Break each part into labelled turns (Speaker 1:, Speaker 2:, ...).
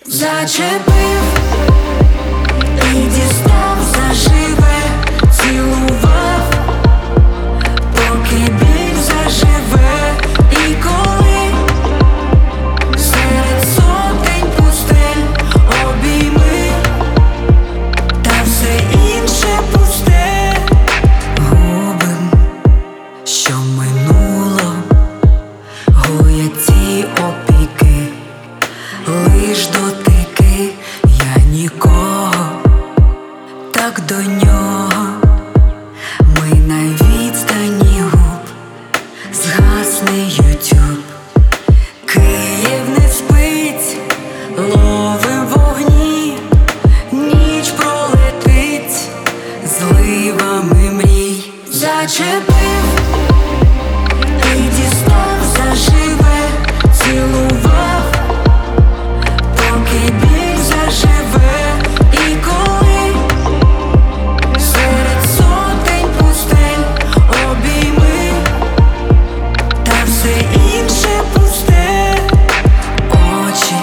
Speaker 1: Зачепив і дістав заживе, цілував, поки біль заживе. І коли серед сотень пустель обійми, та все інше пусте. Губим, що минуло, гуять ці опіки, лиш дотики, я нікого, так до нього. Ми на відстані губ, згасне ютюб. Київ не спить, ловим вогні, ніч пролетить зливами мрій. Зачепив і дістав заживе, цілував, поки біль заживе. І коли серед сотень пустель обійми, та все інше пусте. Очі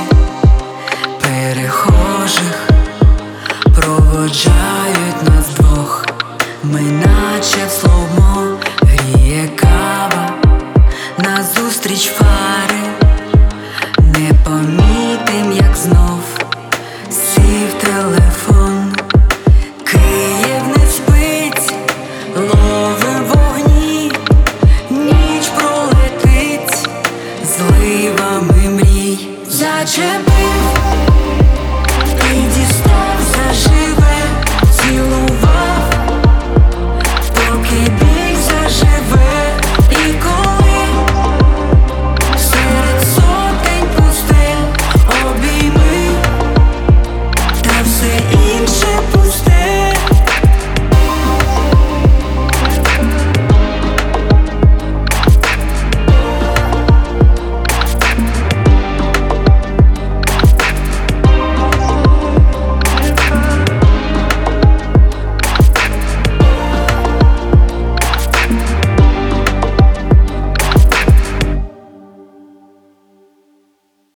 Speaker 1: перехожих проводжають нас двох. Ми наче в слоумо, гріє кава, назустріч фари. Не помітим, як знов сів телефон. Київ не спить, ловим вогні, ніч пролетить зливами мрій. Зачепив